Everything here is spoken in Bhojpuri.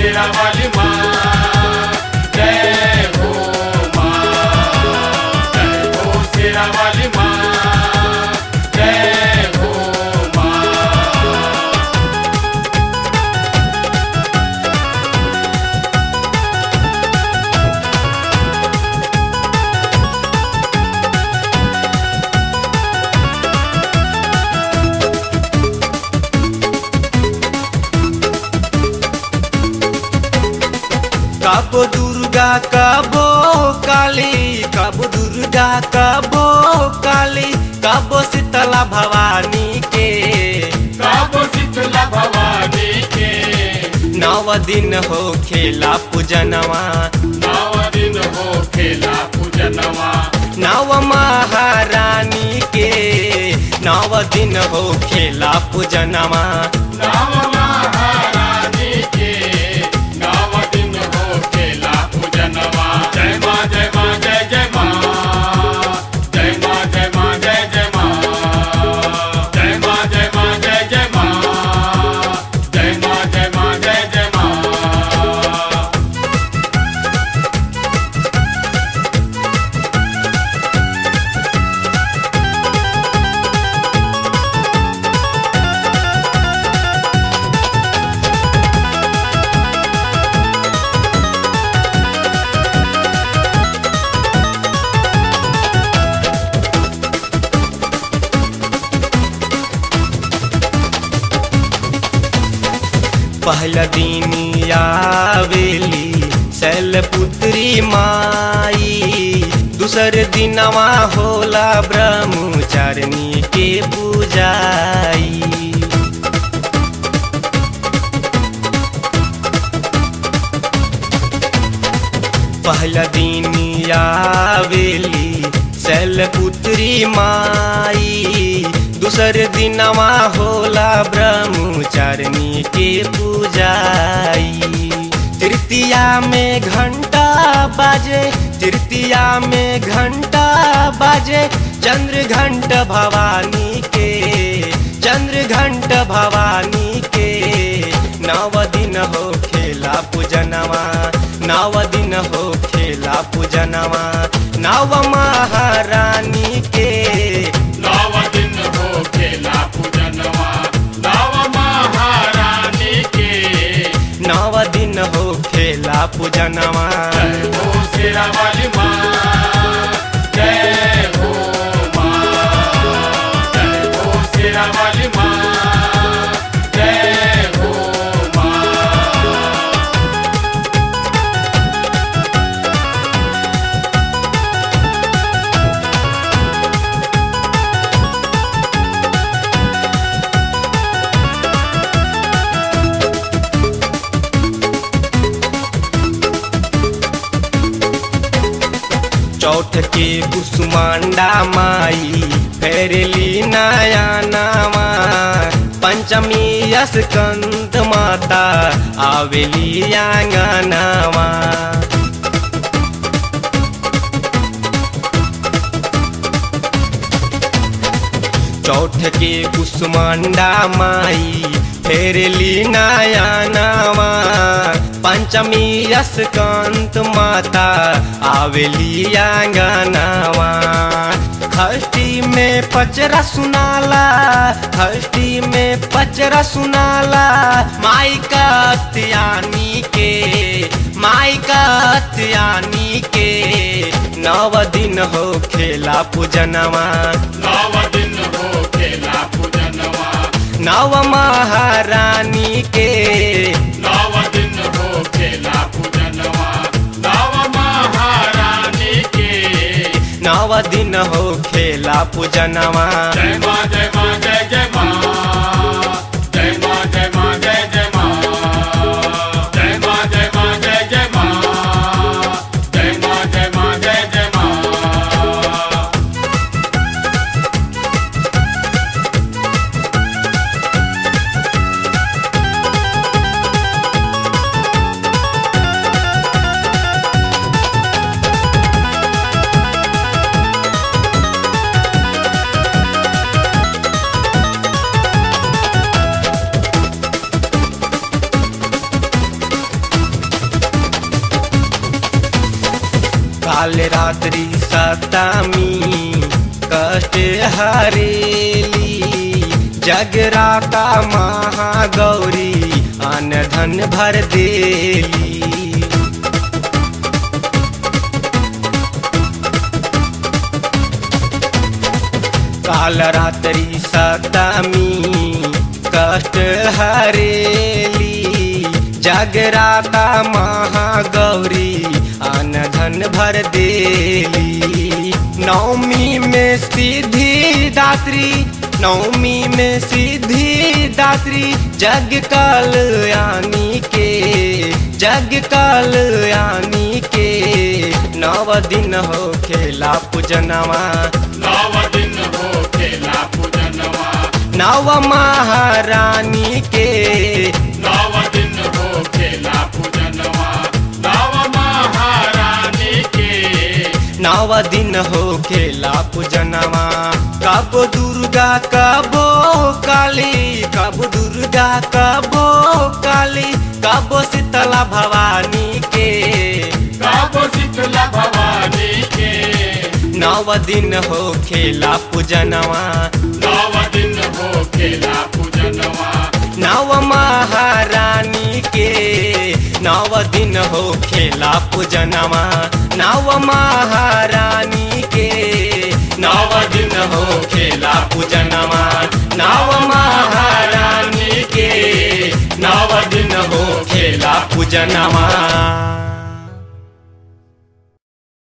शेरा वाली माँ, जय हो माँ, जय हो शेरा वाली माँ, जय हो माँ। कबो दुर्गा कबो काली, कबो दुर्गा कबो काली, कबो शीतला भवानी के, कबो शीतला भवानी के। 9 दिन हो खेला पूजनवा, 9 दिन हो खेला पूजनवा, 9 महारानी के, 9 दिन हो खेला पूजनवा। 9 महारानी के, 9 दिन हो खेला पूजनवा। जय माँ जय माँ जय जय माँ, जय माँ जय माँ जय जय माँ, जय माँ जय माँ जय जय माँ, जय माँ जय माँ जय जय माँ। पहला दिन आवेली शैलपुत्री माई, दूसर दिनवा होला ब्रह्मचारिणी के पूजाई। पहला दिन आवेली शैलपुत्री माई, दूसर दिनवा होला ब्रह्मचारिणी के पूजाई। तृतीया में घंटा बाजे, तृतीया में घंटा बाजे, चंद्र घंट भवानी के, चंद्र घंट भवानी के। 9 दिन हो खेला पूजनवा, 9 दिन हो खेला पूजनवा, 9 महारानी के। 9 दिन हो खेला पूजनवा, 9 महारानी के। 9 दिन हो खेला पूजनवा। जय हो शेरा वाली माँ, जय हो माँ, जय हो शेरा वाली माँ, जय हो माँ। चौथ के कुसुमांडा माई फेरली नया नामा, पंचमी स्कंद माता आवेली आंगनवा। चौथ के कुसुमांडा माई फेरली नया नामा, पंचमी स्कंद माता आवेली आंगनवा। षष्ठी में पचरा सुनाला, षष्ठी में पचरा सुनाला, माई का अत्यानी के, माई का अत्यानी के। 9 दिन हो खेला पूजनवा, 9 दिन हो खेला पूजनवा, 9 महारानी के। 9 दिन हो खेला पूजनवा, 9 महारानी के। 9 दिन हो खेला पूजनवा। जय माँ जय माँ जय जय माँ, जय माँ जय माँ जय जय माँ, जय माँ जय माँ जय जय माँ, जय माँ जय माँ जय जय माँ। काल रात्रि सप्तमी कष्ट हरेली जगराता महागौरी अन्न धन भर देली। काल रात्रि सप्तमी कष्ट हरेली जगराता महागौरी अन्न धन भर देली। नवमी में सिद्धि दात्री नवमी में सिद्धि दात्री जग कल्याणी के नव दिन हो खेला पूजनवा नव दिन हो खेला पूजनवा नव महारानी के नव दिन हो खेला पूजनवा नव महारानी के नव दिन हो खेला पूजनवा। कब दुर्गा कबो काली कब दुर्गा कबो काली कब शीतला भवानी के कब शीतला भवानी के नव दिन हो खेला पूजनवा नव दिन हो खेला पूजनवा नव महारानी के नव दिन हो खेला पूजनवा नव महारानी के नव दिन हो खेला पूजनवा नव महारानी के नव दिन हो खेला पूजनवा।